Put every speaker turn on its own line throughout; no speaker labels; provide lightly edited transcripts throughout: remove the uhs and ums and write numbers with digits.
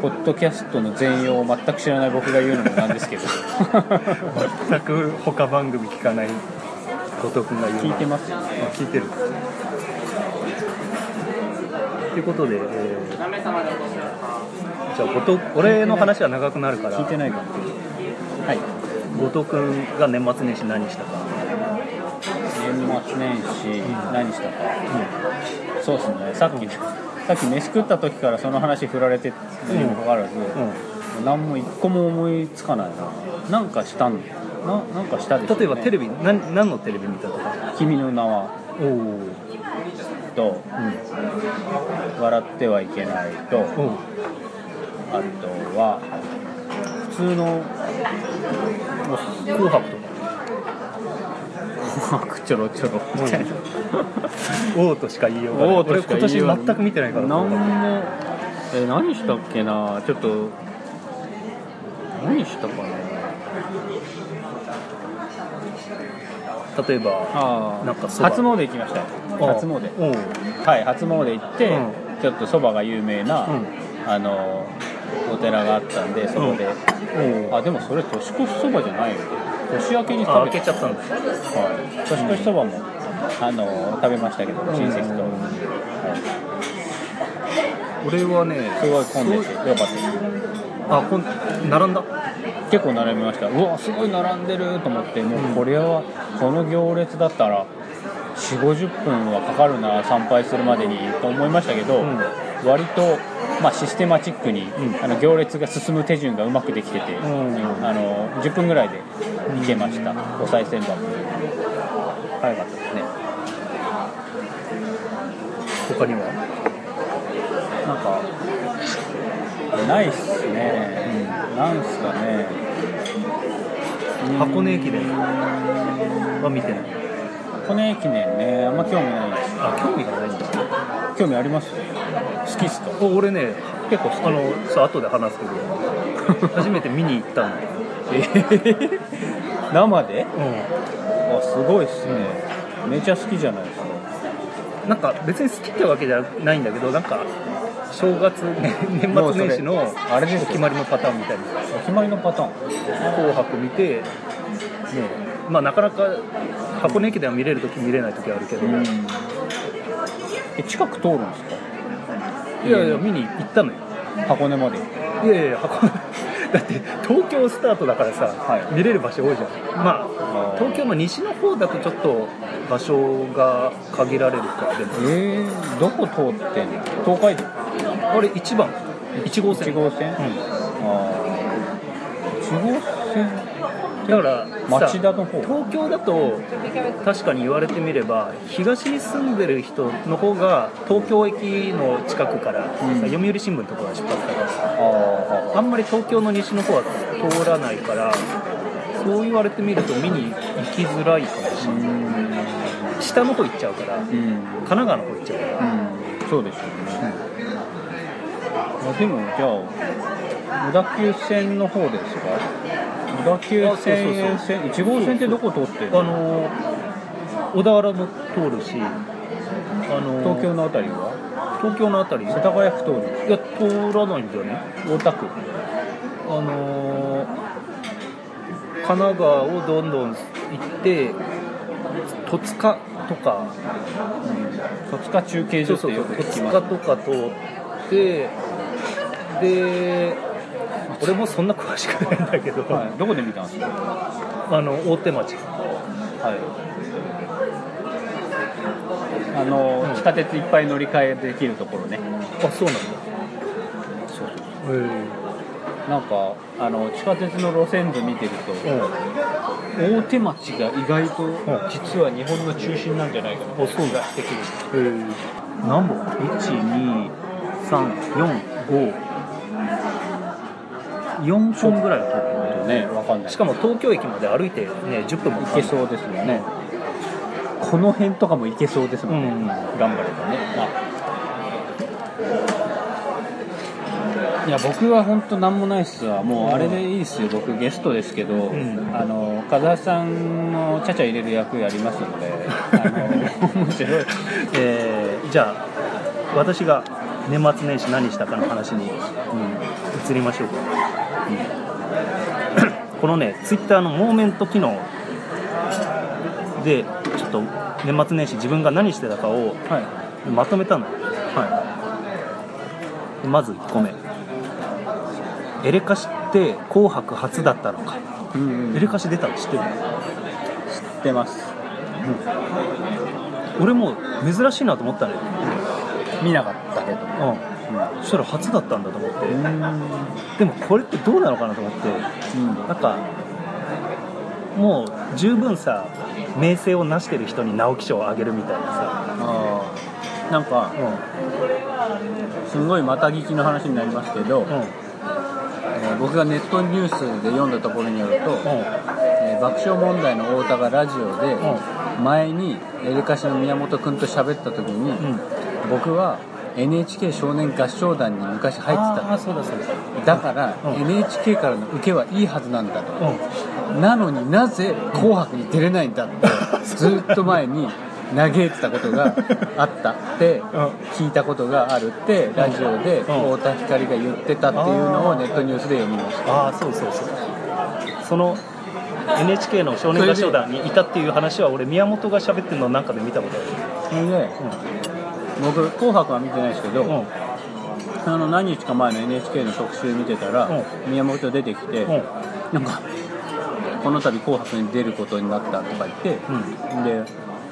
ポッドキャストの全容を全く知らない僕が言うのもなんですけど
全く他番組聞かない後藤君が言うの
聞いてますよね。
聞いてるということで、じゃあ俺の話は長くなるから
聞いてないかも。はい。
後藤君が年末年始何したか。
年末年始何したか、そうですね、さっき飯食った時からその話振られてるにもかかわらず、何も一個も思いつかないな。なんかしたんなんかしたでしょ、ね、
例えばテレビ何のテレビ見たとか。
君の名はと、笑ってはいけないと、あとは普通の
紅白とか
ちょろちょろみたいな
王としか言いようがない。俺今年全く見てないから。
何も何したっけな。ちょっと何したかな。
例えばなんか
初詣行きました。初詣、はい、初詣行って、ちょっとそばが有名な、お寺があったんでそこで、あ、でもそれ年越しそばじゃないよ。年明けに食べ
ちゃったんです。
はい、年越しそばも食べましたけど、親戚と、
俺はね、
すごい混んでてよかったです。
並んだ。
結構並びました。うわ、すごい並んでると思って、もうこれはこの行列だったら4、50分はかかるな、参拝するまでにと思いましたけど、割と、システマチックに、行列が進む手順がうまくできてて、10分ぐらいで行けました。お賽銭箱早かったですね。
他には
なんかないっすね。なんすかね。
箱根駅伝は見てない。
箱根駅伝ね、あんま興味ないです。
あ、興味がないんだ。
興味あります？好きっすか？
俺ね、結構後で話すけど初めて見に行ったの。
生で？あ、すごいっすね。めちゃ好きじゃないですか。
なんか別に好きってわけじゃないんだけど、なんか正月、年末年始のあれですお決まりのパターンみたいな。
お決まりのパターン。
紅白見て、ね、なかなか箱根駅伝は見れるとき見れないときあるけど、
近く通るんですか？
いや見に行ったのよ。
箱根まで。
いや箱根だって東京スタートだからさ、見れる場所多いじゃん。東京の西の方だとちょっと場所が限られるか。でも
どこ通ってんの？東海道？
あれ1号線。
1号線？1号線
だから
町田の方。
東京だと確かに言われてみれば東に住んでる人の方が東京駅の近くから、読売新聞とかが出発だから、あんまり東京の西の方は通らないから、そう言われてみると見に行きづらいかもしれない。下の方行っちゃうから、神奈川の方行っちゃうから、
そうですよね。でもじゃあ小田急線の方ですか？小田急線沿線、1号線ってどこ通ってるの？
小田原も通るし、
東京のあたりは？
東京のあたり、
世田谷区通る？
いや、通らないんだよね。
大田区。
神奈川をどんどん行って戸塚とか、
戸塚中継所ってよく聞きます。
戸塚とか通ってで、俺もそんな詳しくないんだけど、
どこで見たんですか？
大手町。
地下鉄いっぱい乗り換えできるところね。
あ、そうなんだ。
そう。なんか地下鉄の路線図見てると、大手町が意外と実は日本の中心なんじゃないかなと気がしてくる。
何本？ 1,2,3,4,5,4 本ぐらいは通ってる
ね。わかんない。
しかも東京駅まで歩いてね10分も
行けそうですよね。この辺とかも行けそうですもんね。頑張ればね。いや僕は本当なんもないっすわ。もうあれでいいっすよ。僕ゲストですけど、風橋さんのちゃちゃ入れる役やりますので、面白い。
じゃあ私が年末年始何したかの話に、 移りましょうか、このねツイッターのモーメント機能でちょっと年末年始自分が何してたかをまとめたの、まず1個目、エレカシって紅白初だったのか、エレカシ出たの知ってる？
知ってます、
俺も珍しいなと思ったね、
見なかったけど、
そしたら初だったんだと思って、でもこれってどうなのかなと思って、なんかもう十分さ名声を成してる人に直木賞をあげるみたいなさ、
なんか、すごいまた聞きの話になりますけど、僕がネットニュースで読んだところによると、爆笑問題の太田がラジオで前にエレカシの宮本くんと喋った時に、僕は NHK 少年合唱団に昔入ってた、だから、NHK からの受けはいいはずなんだと、なのになぜ紅白に出れないんだってずっと前に嘆いてたことがあったって聞いたことがあるってラジオで太田光が言ってたっていうのをネットニュースで読みました。
そうその NHK の少年合唱団にいたっていう話は俺宮本が喋ってるのなんかで見たことある。
それで、僕紅白は見てないですけど、何日か前の NHK の特集見てたら、宮本出てきて、なんかこの度紅白に出ることになったとか言って、で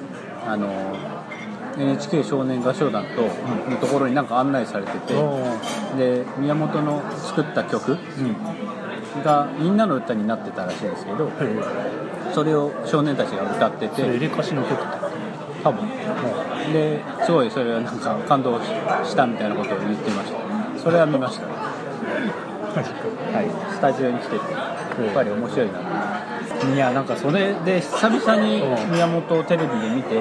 NHK 少年合唱団のところになんか案内されてて、で宮本の作った曲がみんなの歌になってたらしいんですけど、それを少年たちが歌ってて、
エレカシの曲
多分、ですごいそれはなんか感動したみたいなことを言ってました。それは見ました、スタジオに来ててやっぱり面白いな。いやなんかそれで久々に宮本をテレビで見て、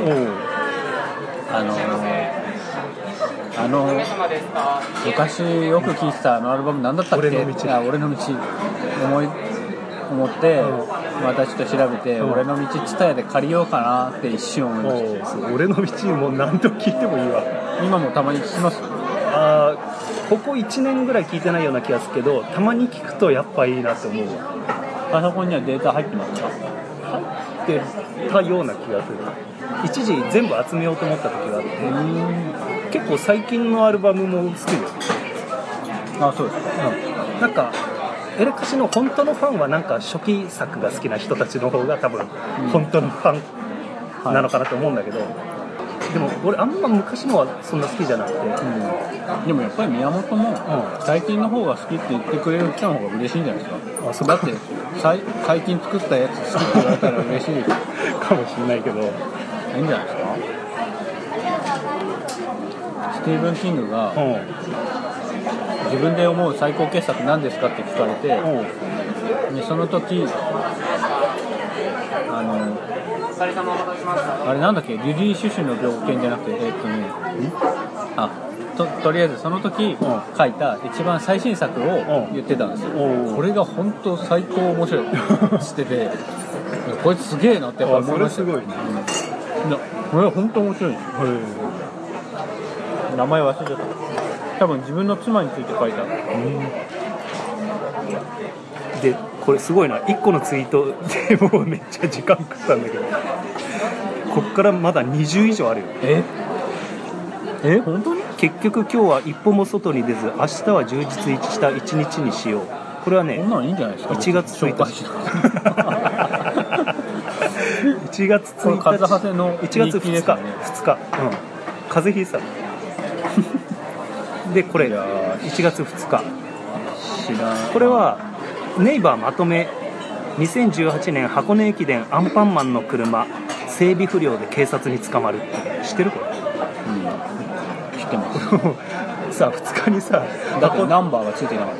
昔よく聴いてたアルバムなんだったっけ、俺の道思って、またちょっと調べて、俺の道TSUTAYAで借りようかなって一瞬思いました。
俺の道もう何度聴いてもいいわ。
今もたまに聴きます？
ここ1年ぐらい聴いてないような気がするけど、たまに聴くとやっぱいいなって思うわ。
パソコンにはデータ入ってますか？
入ってたような気がする。一時全部集めようと思った時があって、結構最近のアルバムも好きだよ。
そうですか。
なんかエレカシの本当のファンはなんか初期作が好きな人たちの方が多分本当のファンなのかなと思うんだけど、でも俺あんま昔のはそんな好きじゃなくて、
でもやっぱり宮本も最近の方が好きって言ってくれる人の方が嬉しいんじゃないですか。だって最近作ったやつ好きって言われたら嬉しいか
もしれないけど、い
いんじゃないですか。スティーブン・キングが自分で思う最高傑作何ですかって聞かれて、でその時あれなんだっけ、リリー・シュシュの病犬じゃなくてとりあえずその時書いた一番最新作を言ってたんですよ。これが本当最高面白いって言っててこいつすげえなってやっぱ思いました。
それすごいね。
これは本当面白い。名前忘れちゃった。多分自分の妻について書いた。
でこれすごいな、1個のツイートでもうめっちゃ時間食ったんだけど、こっからまだ20以上あるよ。
本当に？
結局今日は一歩も外に出ず、明日は充実した一日にしよう。これはね、
こんなのいいんじゃないですか。
1月1日1月1日
風はせの
1月2日、風邪ひいてたでこれ1月2日、これはネイバーまとめ2018年箱根駅伝アンパンマンの車整備不良で警察に捕まるって知ってる？これ、
知ってます
さあ2日にさ、
だってナンバーがついてなかった。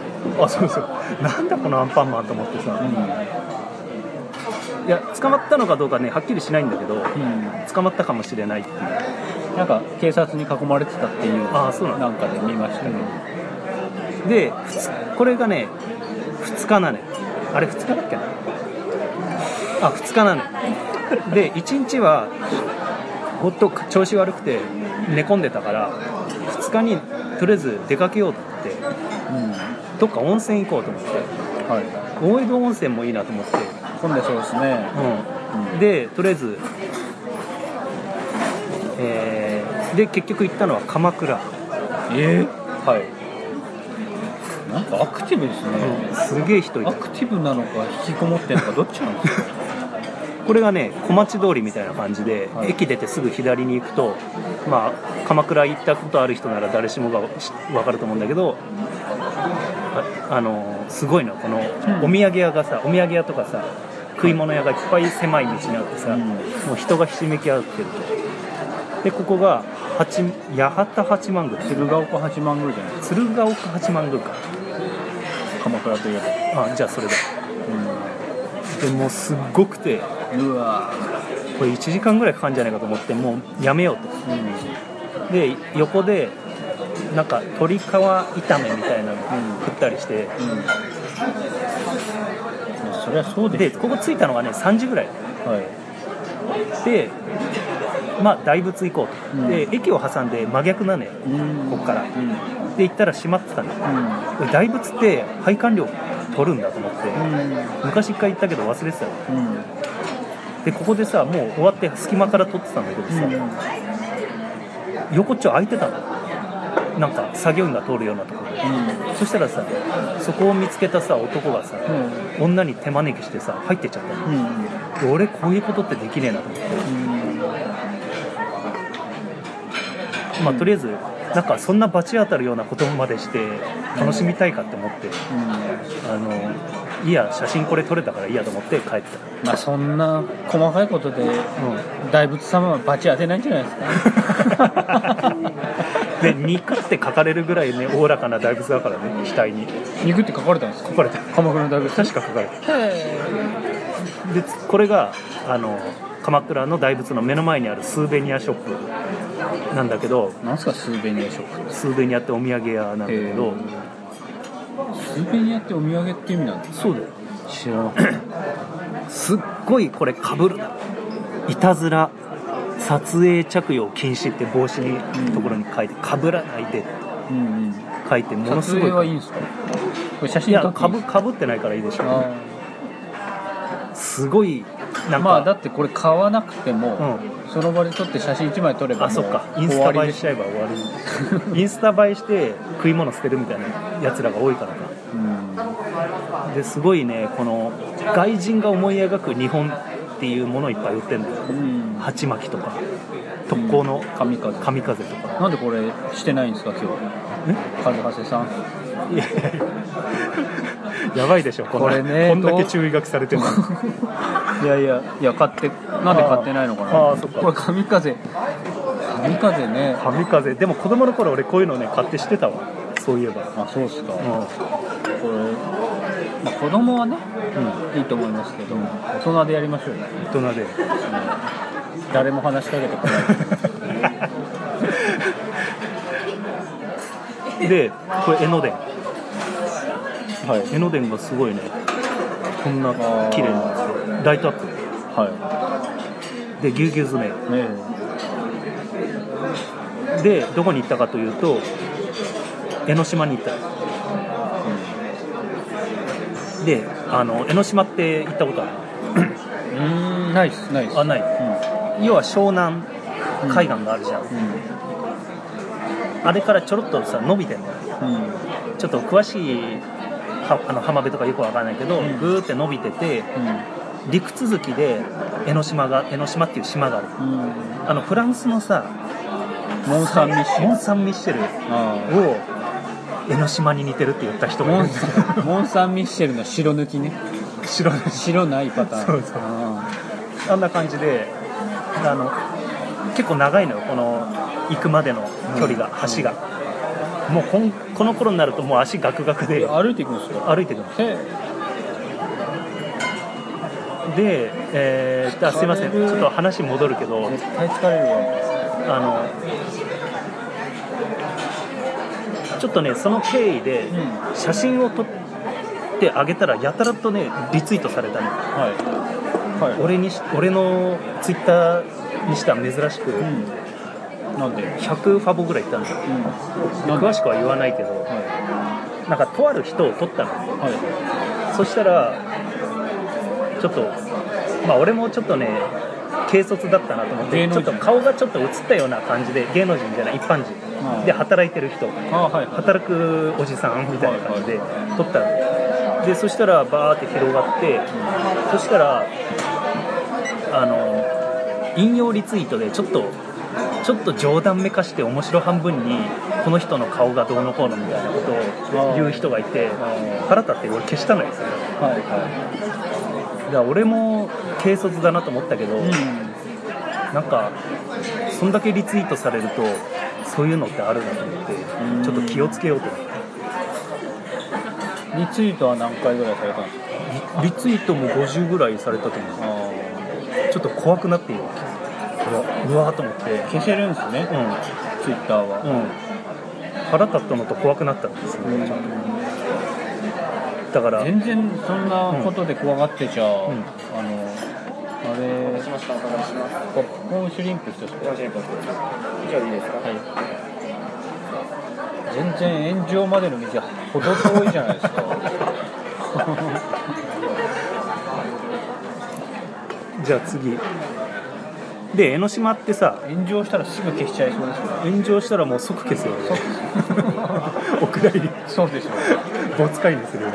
そうなんだこのアンパンマンと思ってさ、いや捕まったのかどうかねはっきりしないんだけど、捕まったかもしれないっていう、
なんか警察に囲まれてたっていう
そう
なんかで見ましたね。
でこれがね2日なのよ。あれ2日だっけな、2日なのよで1日はほんと調子悪くて寝込んでたから、2日にとりあえず出かけようと思って、 どっか温泉行こうと思って、はい、大江戸温泉もいいなと思って。
混んでそうですね、
でとりあえず、で結局行ったのは鎌倉。はい。
なんかアクティブですね、
すげえ人いた。
アクティブなのか引きこもってんのかどっちなんですか
これがね小町通りみたいな感じで、はい、駅出てすぐ左に行くと、まあ、鎌倉行ったことある人なら誰しもが分かると思うんだけど、すごいのこのお土産屋がさ、お土産屋とかさ食い物屋がいっぱい狭い道にあってさ、もう人がひしめき合ってると。でここが八幡八幡宮、
鶴岡八幡宮じゃないですか。
鶴岡八幡宮か、
鎌倉といえば。
あ、じゃあそれだ、でもうすっごくて、
うわ
これ1時間ぐらいかかるんじゃないかと思ってもうやめようと、で横でなんか鶏皮炒めみたいなの食ったりして、
それはそうです。
でここ着いたのがね3時ぐらい、でまあ大仏行こうと、で駅を挟んで真逆なのよ、ここから、で行ったら閉まってたのよ、大仏って拝観料取るんだと思って、昔一回行ったけど忘れてたの、でここでさもう終わって隙間から撮ってたんだけどさ、横っちょ空いてたの、なんか作業員が通るようなところで、そしたらさそこを見つけたさ男がさ、女に手招きしてさ入ってっちゃったの、俺こういうことってできねえなと思って、まあとりあえずなんかそんな罰当たるようなことまでして楽しみたいかって思って、いや写真これ撮れたからいいやと思って帰った。
まあそんな細かいことで、大仏様は罰当てないんじゃないですか
で肉って書かれるぐらいねおおらかな大仏だからね、額に
肉って書かれたんですか。
書かれた、
鎌倉の大仏
確か書かれた。でこれが鎌倉の大仏の目の前にあるスーベニアショップなんだけど。
なんすかスーベニアショップ。
スーベニアってお土産屋なんだけど、
スーベニアってお土産って意味なんですか。
そうだよ、
知らなかった
すっごいこれかぶる、いたずら撮影着用禁止って帽子にところに書いて、かぶらないでって書いて、ものすごい。
撮影はいいんですか。これ写真
いやかぶってないからいいでしょ。すごいなんか、
まあだってこれ買わなくても、その場で撮って写真1枚撮ればもう
あ、そっか、インスタ映えしちゃえば終わりインスタ映えして食い物捨てるみたいなやつらが多いからか、ですごいね、この外人が思い描く日本っていうものをいっぱい売ってるんだよ、鉢巻きとか特攻の神風とか。
なんでこれしてないんですか今日。カズハセさん。
いややばいでしょこれね、こんだけ注意書きされてるの
いや買ってなんで買ってないのかな。そっか、これ神風ね。
神風でも子供の頃俺こういうのね買ってしてたわ、そういえば。
あ、そうっすか。これ、まあ、子供はね、いいと思いますけど、大人でやりましょうよ。
大人で、
誰も話しかけてこ
ないでこれ江ノ電、江ノ電がすごいね、こんな綺麗なんですよ、ライトアップ、でぎゅうぎゅう詰め、でどこに行ったかというと江ノ島に行った、で江ノ島って行ったことある？
ないっす。
あ、ない、要は湘南海岸があるじゃん、あれからちょろっとさ伸びてんのよ、ちょっと詳しい浜辺とかよくわからないけど、ぐーって伸びてて、陸続きで江ノ島っていう島がある、フランスのさ
モン・サン・ミッシェル
を江ノ島に似てるって言った人がいる
モン・サン・ミッシェルの白抜きね。白ないパターン。
そうあんな感じで結構長いのよ、この行くまでの距離が、橋がもうこの頃になるともう足ガクガクで
歩いていくんですか。
歩いていくんですで、すいません、ちょっと話戻るけど、
絶対疲れるわ。
ちょっとねその経緯で写真を撮ってあげたらやたらとねリツイートされたの、俺のツイッターにしては珍しく、
なんで
100ファボぐらいいったんだよ、詳しくは言わないけど、 なんかとある人を撮ったの、そしたらちょっとまあ俺もちょっとね軽率だったなと思って、ちょっと顔がちょっと映ったような感じで、芸能人じゃない一般人で働いてる人、働くおじさんみたいな感じで撮ったので、そしたらバーって広がって、そしたら引用リツイートでちょっと冗談めかして面白半分にこの人の顔がどうのこうのみたいなことを言う人がいて、腹立って俺消したのよ、だから俺も軽率だなと思ったけど、なんかそんだけリツイートされるとそういうのってあるなと思って、ちょっと気をつけようと思って。
リツイートは何回ぐらいされたんですか？
リツイートも50ぐらいされたと思う。ちょっと怖くなっている。うわーと思って
消せるんですね、ツイッターは、
腹立ったのと怖くなったんですね、ちょっと。だから
全然そんなことで怖がってちゃ、あれポップコーンシュリンプ1つ以上でいいですか？はい。全然炎上までの道はほど遠いじゃないですか。
じゃあ次で、江ノ島ってさ、
炎上したらすぐ消しちゃいそうですね。
炎上したらもう即消すよね。お蔵入り。
そうでしょう。
ボツ会にするよね。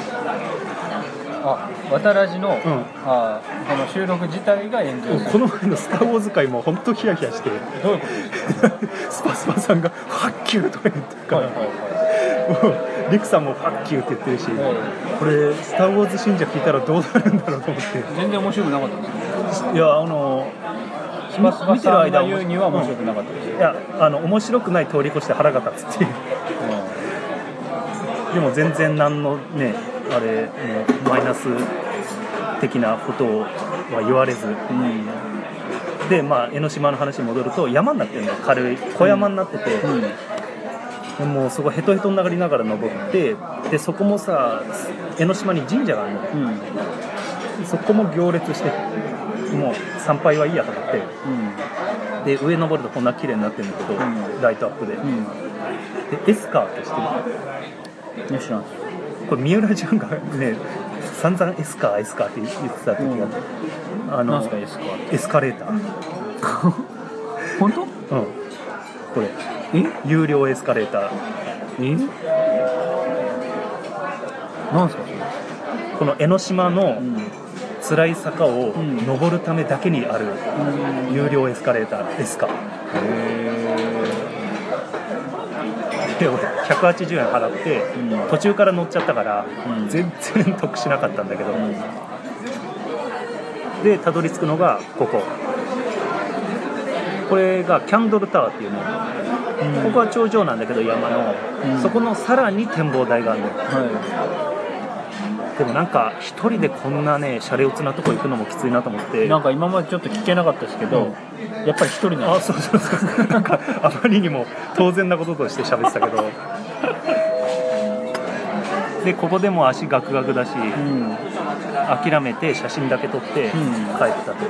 わたらじの、この収録自体が炎上する。
この前のスター・ウォーズ会も本当ヒヤヒヤして、
どういうことですか？
スパスパさんがファッキューとか言ってるから、もうリクさんもファッキューって言ってるし、これスター・ウォーズ信者聞いたらどうなるんだろうと思って。
全然面白くなかったんですか？
いや
スパスパさんが言うには面白くなかったです。
いや面白くない通り越して腹が立つっていう、でも全然何のねあれもうマイナス的なことは言われず、でまあ江ノ島の話に戻ると、山になってるのよ、軽い小山になってて、でもうそこヘトヘトになりながら登って、でそこもさ江ノ島に神社があるのよ、そこも行列してもう参拝はいいやと思って、で上登るとこんな綺麗になってるんだけど、ライトアップで、でエスカーって知ってる？知らん。これ三浦淳がね散々エスカーって言ってた時があって、
何すかエスカーって？
エスカレーター。
本当？
これ有料エスカレーター。
なんすかそれ？
この江ノ島の辛い坂を登るためだけにある有料エスカレーター、エスカ。で俺180円払って、途中から乗っちゃったから、全然得しなかったんだけど、でたどり着くのがこれがキャンドルタワーっていうの、ここは頂上なんだけど山の、そこのさらに展望台があるのよ、でもなんか一人でこんなねシャレオツなとこ行くのもきついなと思って、
なんか今までちょっと聞けなかったですけど、やっぱり一人なんです。
そうなんかあまりにも当然なこととして喋ってたけどでここでも足ガクガクだし、諦めて写真だけ撮って帰ったと、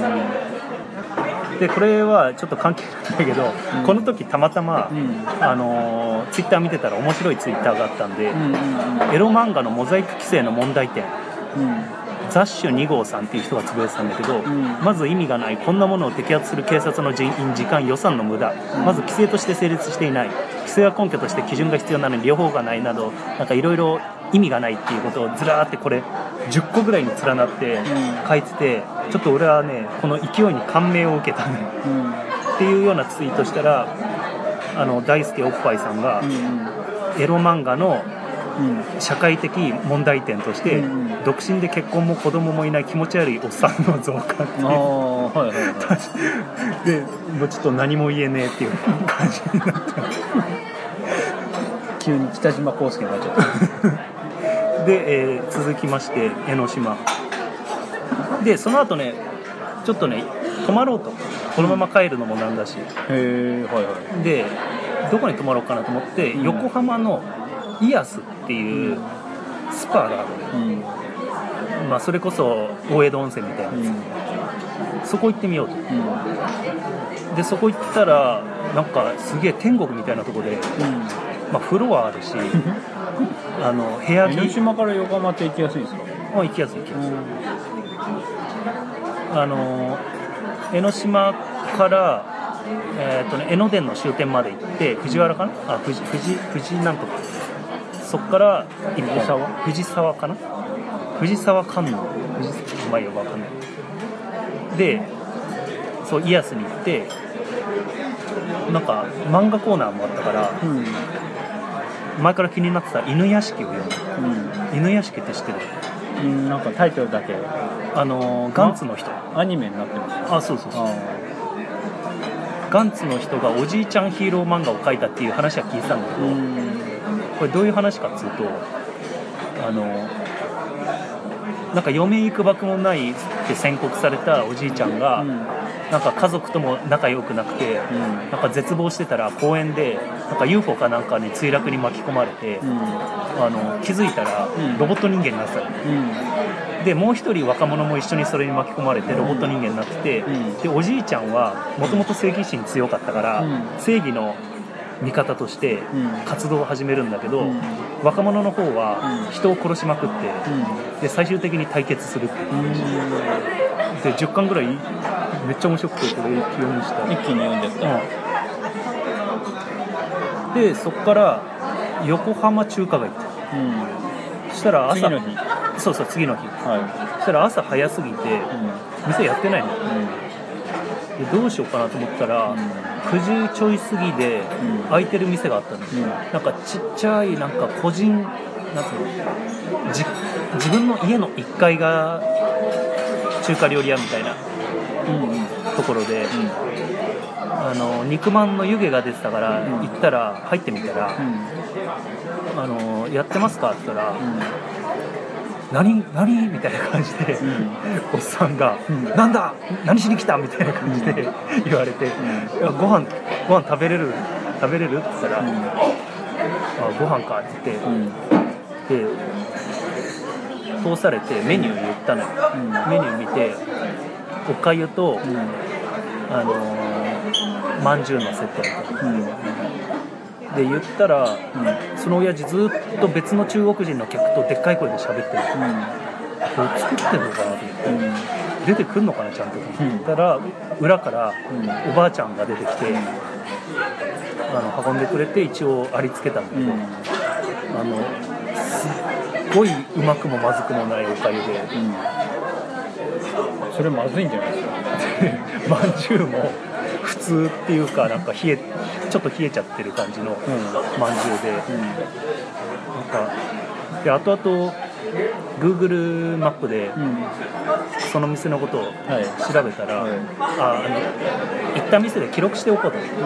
でこれはちょっと関係ないけど、この時たまたま、ツイッター見てたら面白いツイッターがあったんで、エロ漫画のモザイク規制の問題点、ザッシュ2号さんっていう人がつぶやいてたんだけど、まず意味がない、こんなものを摘発する警察の人員、時間、予算の無駄、まず規制として成立していない、規制は根拠として基準が必要なのに両方がないなど、なんかいろいろ意味がないっていうことをずらーってこれ10個ぐらいに連なって書いてて、ちょっと俺はねこの勢いに感銘を受けたね、っていうようなツイートしたら、大輔おっぱいさんが、エロ漫画の社会的問題点として、独身で結婚も子供もいない気持ち悪いおっさんの増加っていう、でもうちょっと何も言えねえっていう感じになった
急に北島康介になっちゃった
で、続きまして江ノ島で、その後ねちょっとね泊まろうと、このまま帰るのもなんだし、でどこに泊まろうかなと思って、横浜のイアスっていうスパがある、まあ、それこそ大江戸温泉みたいなやつ、そこ行ってみようと、でそこ行ったらなんかすげえ天国みたいなとこで、まあ、風呂はあるし部屋着、
江ノ島から横浜って行きやすいんですか？
行きやすい。江ノ島から江ノ電の終点まで行って藤原かな、藤なんとか、そこから藤沢かな、藤沢観音、まあよくわかんないで、そうイヤスに行って、なんか漫画コーナーもあったから、前から気になってた犬屋敷を読んだ。犬屋敷って知ってる？
なんかタイトルだけ
ガンツの人、
アニメになってます。
そうガンツの人がおじいちゃんヒーロー漫画を描いたっていう話は聞いてたんだけど、これどういう話かっつうと、なんか嫁行くばくもないって宣告されたおじいちゃんが、なんか家族とも仲良くなくて、なんか絶望してたら公園でなんか UFO かなんかに墜落に巻き込まれて、気づいたらロボット人間になってたの、でもう一人若者も一緒にそれに巻き込まれてロボット人間になってて、でおじいちゃんはもともと正義心強かったから、正義の味方として活動を始めるんだけど、若者の方は人を殺しまくって、で最終的に対決するっていう、で10巻ぐらいめっちゃ面白くて、これ読みした。
一気に読んじゃった、
でそこから横浜中華街行った、そしたら朝、次の日、そしたら朝早すぎて、店やってないの、でどうしようかなと思ったら、9時ちょい過ぎで開いてる店があったの、なんかちっちゃいなんか個人なんつうの、自分の家の1階が中華料理屋みたいなところで、肉まんの湯気が出てたから行ったら、入ってみたら、やってますかって言ったら、何みたいな感じで、おっさんが、なんだ何しに来たみたいな感じで言われて、いやご飯食べれるって言ったら、ご飯かって言って、で通されてメニュー言ったのよ、メニュー見ておかゆと、まんじゅうのセットみたいな、で言ったら、その親父ずっと別の中国人の客とでっかい声で喋ってる、どう作ってんのかなと思って、出てくんのかなちゃんとと思ったら、裏からおばあちゃんが出てきて、運んでくれて一応ありつけたんだけど、すっごいうまくもまずくもないおかゆで、
それまずいんじゃないですか？
まんじゅうも普通っていうか、なんかちょっと冷えちゃってる感じのまんじゅうで、なんかで後々 Google マップでその店のことを調べたら、行った店で記録しておこうと思って、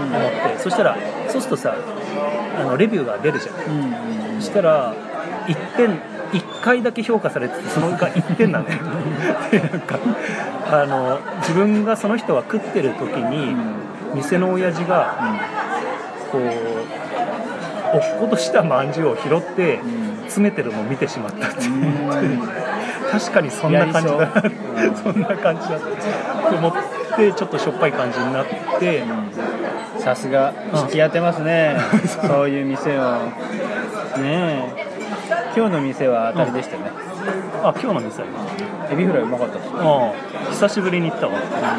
そしたらそうするとさ、レビューが出るじゃん、そしたら1回だけ評価されてて、そのが1点なんだよでなんか自分がその人が食ってる時に、店の親父がこう落っことしたまんじゅうを拾って詰めてるのを見てしまったって確かにそんな感じだそんな感じだと思って、ちょっとしょっぱい感じになって、
さすが引き当てますねそういう店をねえ。今日の店は当たりでしたね、
今日の店は
エビフライうまかったです、
久しぶりに行ったわ、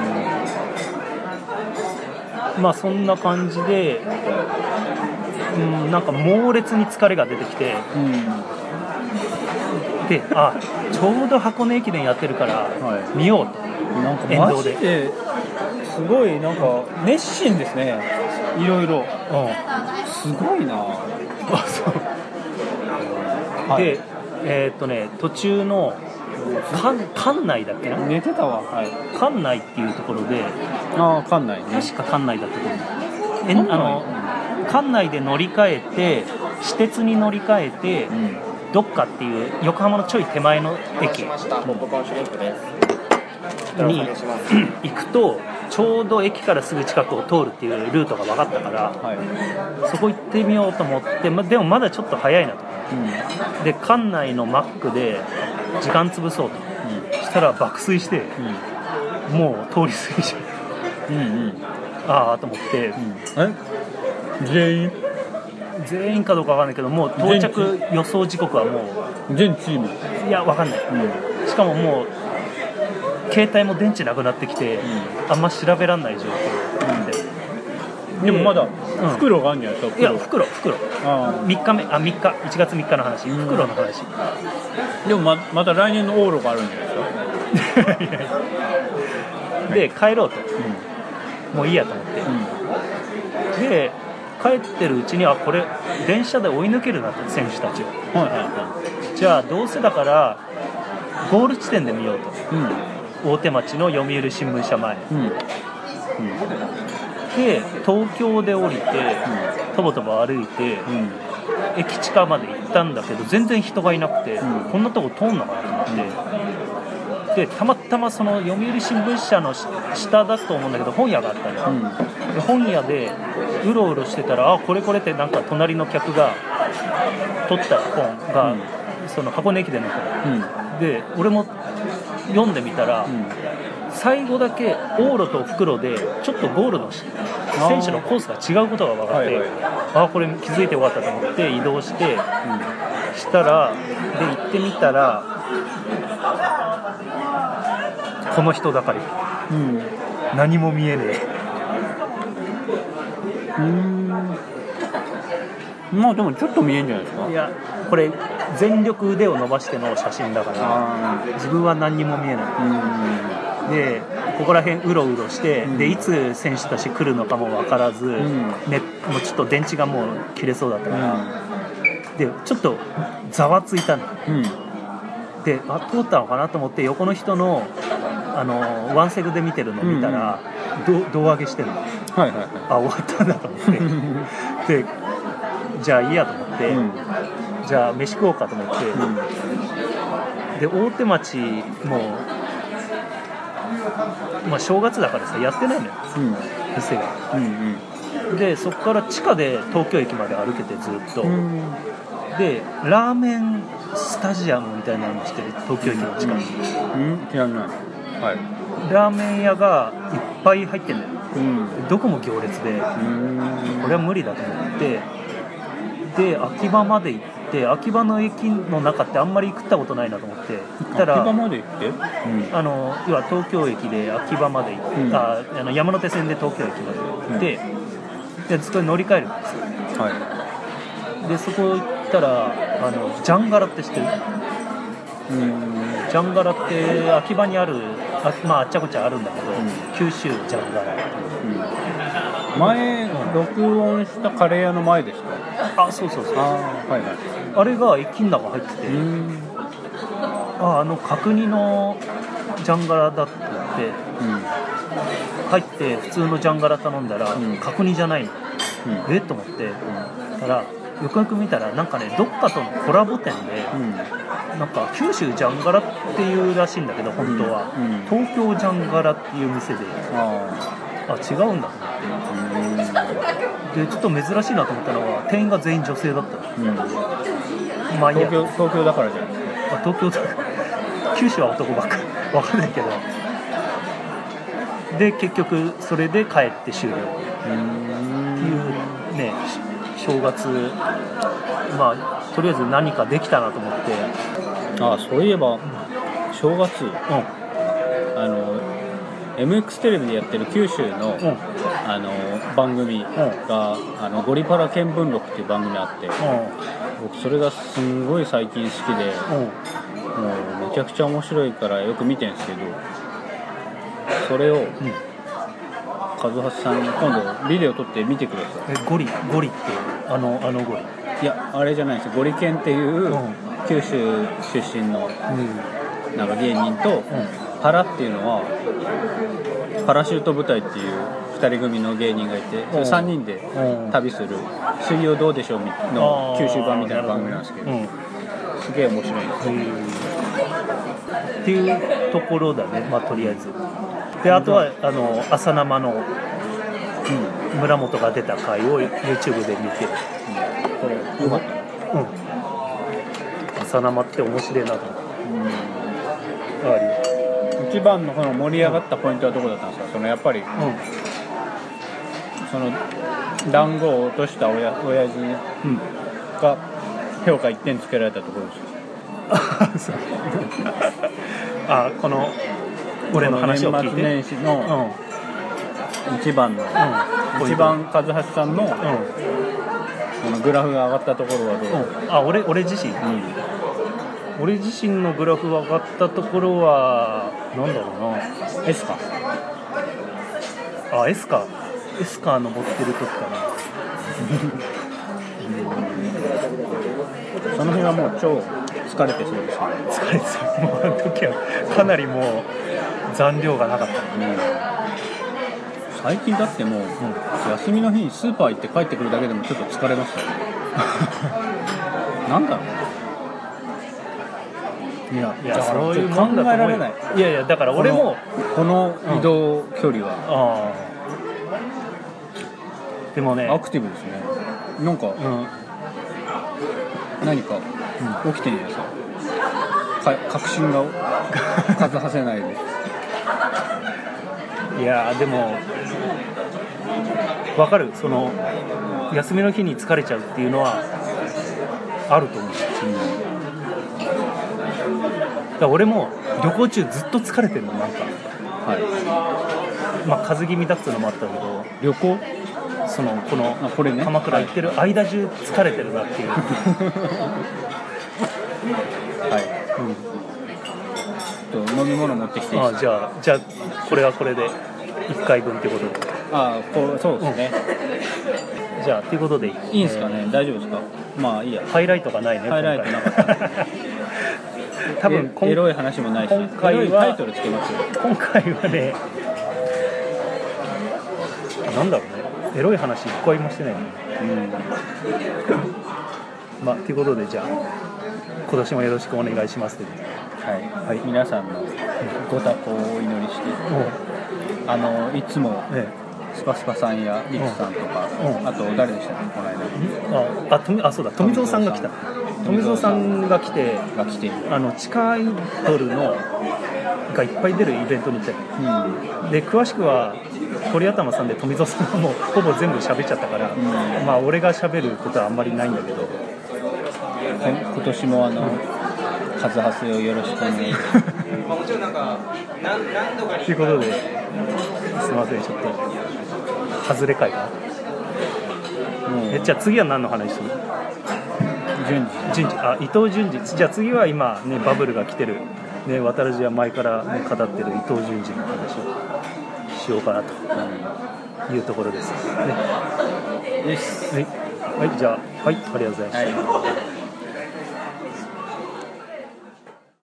まあそんな感じで、なんか猛烈に疲れが出てきて、でちょうど箱根駅伝やってるから見ようと、
なんかマジですごいなんか熱心ですね、いろいろ、すごいな
そうで、途中の関内だっけな、
寝てたわ、
関内っていうところで、
関内ね、
確か関内だったと思う、関内で乗り換えて、私鉄に乗り換えて、どっかっていう横浜のちょい手前の駅に行くと、ちょうど駅からすぐ近くを通るっていうルートが分かったから、そこ行ってみようと思って、でもまだちょっと早いなと、で関内のマックで時間潰そうと、したら爆睡して、もう通り過ぎちゃう、と思って、 全員かどうかわかんないけど、もう到着予想時刻はも
う全チーム、
いやわかんない、しかももう携帯も電池なくなってきて、あんま調べらんない状況で、
でもまだ袋があるんじゃないですか。
いや袋3日目1月3日の話、袋の話。
でも また来年の往路があるんじゃないですか。
で帰ろうと、もういいやと思って、で帰ってるうちにこれ電車で追い抜けるなって選手たちを、じゃあどうせだからゴール地点で見ようと、大手町の読売新聞社前、で東京で降りて、とぼとぼ歩いて、駅地下まで行ったんだけど全然人がいなくて、こんなとこ通んのかなと思って、でたまたまその読売新聞社の下だと思うんだけど本屋があったの、で本屋でうろうろしてたらこれってなんか隣の客が取った本が、その箱根駅伝の本、で俺も読んでみたら、最後だけ往路と復路でちょっとゴールの選手のコースが違うことが分かって、これ気づいてよかったと思って移動して、したらで行ってみたらこの人だかり、何も見えねえ。
まあでもちょっと見えんじゃないですか。
いやこれ全力腕を伸ばしての写真だから自分は何にも見えない、でここら辺うろうろして、でいつ選手たち来るのかも分からず、もうちょっと電池がもう切れそうだったから、でちょっとざわついたの、で通ったのかなと思って横の人のワンセグで見てるのを見たら、胴上げしてるの、終わったんだと思ってでじゃあいいやと思って、じゃあ飯食おうかと思って、で大手町も正月だからさやってないのよ、店が、でそこから地下で東京駅まで歩けてずっと、でラーメンスタジアムみたいなのしてる東京駅の近くに、
知らない、
ラーメン屋がいっぱい入ってるのよ、どこも行列で、これは無理だと思って、で秋葉まで行って、秋葉の駅の中ってあんまり食ったことないなと思って行ったら、
秋葉まで行って、
要は東京駅で秋葉まで行って、山手線で東京駅まで行って、でそこに乗り換えるんですよ、でそこ行ったらジャンガラって知ってる？ジャンガラって秋葉にある、あっちゃこちゃあるんだけど、九州ジャンガラっていう、
前、録音したカレー屋の前ですか？
そうそうそう、
あ
れが駅の中入ってて、角煮のジャンガラだって言って、入って普通のジャンガラ頼んだら、角煮じゃないの、と思って、たらよくよく見たらなんかね、どっかとのコラボ店で、なんか九州ジャンガラっていうらしいんだけど本当は、東京ジャンガラっていう店で、違うんだと思って、でちょっと珍しいなと思ったのは店員が全員女性だったの、東
京だからじゃないですか。
東京だから九州は男ばっかり分かんないけど、で結局それで帰って終了っていうね、正月とりあえず何かできたなと思って。
そういえば正月、MX テレビでやってる九州の、番組が、ゴリパラ見聞録っていう番組あって、僕それがすんごい最近好きで、もうめちゃくちゃ面白いからよく見てるんですけど、それを、和橋さん今度ビデオ撮って見てください。
ゴリってゴリ？
いや、あれじゃないですよ。ゴリケンっていう九州出身のなんか芸人と、パラっていうのはパラシュート部隊っていう2人組の芸人がいて、3人で旅する水曜どうでしょうの九州版みたいな番組なんですけど、すげえ面白いんです
っていうところだね、とりあえず。であとは朝生の、村本が出た回を YouTube で見て、
これよかった、
朝生って面白いなと思って、
一番のこの盛り上がったポイントはどこだったんですか？やっぱり、その団子を落とした親父が評価1点つけられたところです。
あ、この俺の話を聞いて、
年末年始の一番の、一番和橋さんの、このグラフが上がったところはどう？
あ、俺自身、俺自身のグラフが上がったところはなんだろうな、
S か。
あ、S か。S カー登ってる時かな。
その辺はもう超疲れてそうですね。
疲れてそう。もうあの時はかなりもう残量がなかった。
最近だってもう、休みの日にスーパー行って帰ってくるだけでもちょっと疲れましたよね。なんだろう。いや
そういうもんだと思うよ。
考えられない。
いやだから俺も
この移動距離は、
でもね、
アクティブですね。なんか、何か起きてんじゃないですか。確信が数はせないで。
いやでも分かる、その休みの日に疲れちゃうっていうのはあると思う。だから俺も旅行中ずっと疲れてるの、なんか、まあ風邪気味だっていうのもあったけど、
旅行
そのこの鎌倉行ってる間中疲れてるなっていう。
飲み物持ってきていいですか？
じゃあこれはこれで1回分ってことで。
そうですね。
じゃあということでい
いんですかね、大丈夫ですか？まあいいや。
ハイライトがないね。
ハイライトなかった。多分エロい話もないし、
今回は
エロいタイトルつけますよ。
今回はね、なんだろうね、エロい話一個もしてないね。まあということで、じゃあ今年もよろしくお願いしますという。
はい、皆さんのご多幸をお祈りして、いつもスパスパさんやリクさんとか、あと誰でしたっけ、この間。
そうだ、富蔵さんが来た。富蔵さんが来て、地下アイドルのがいっぱい出るイベントに行ったよ。で詳しくは鳥頭さんで富蔵さんがもうほぼ全部喋っちゃったから、まあ俺が喋ることはあんまりないんだけど、
今年も数はせをよろしくお願いします。
ということで、すみません、ちょっと外れ会かな。じゃあ次は何の話？伊藤淳二。じゃあ次は今ね、バブルが来てるね、渡るじは前から、ね、語ってる伊藤淳二の話をしようかなというところですね。はい、じゃあ、ありがとうございました。